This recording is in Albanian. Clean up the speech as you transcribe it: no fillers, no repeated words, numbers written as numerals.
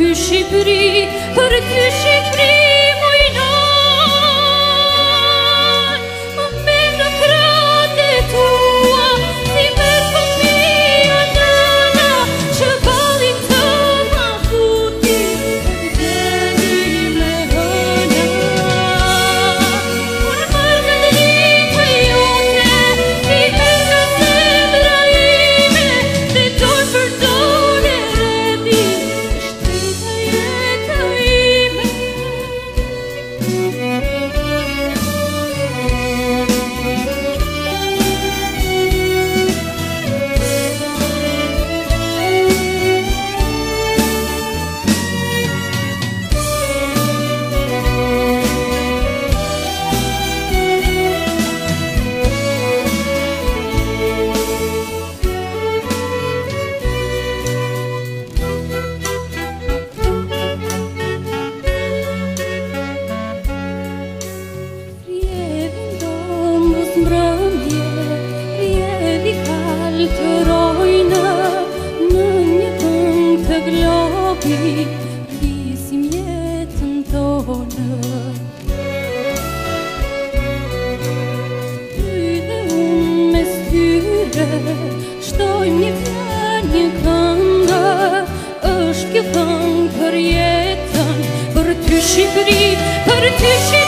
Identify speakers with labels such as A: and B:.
A: ty Shqipëri, për ty Shqipëri mujnoj. Me në kratë e tua, si mërë fëmija nëna, që valin të ma futi, gjeni me hëna. Unë mërë në dritë jote, si mërë në zemra ime, dhe dojnë për dole redi, shtrita jeta ime. Rjevin domës mbrëmje, rjevi kalë të rojnë, në një këngë të globi, flisim jetën tonë. Ty dhe unë mes tyre, shtojmë një fjalë, një këngë, është kjo këngë për jetën, për ty Shqipëri, për ty Shqipëri.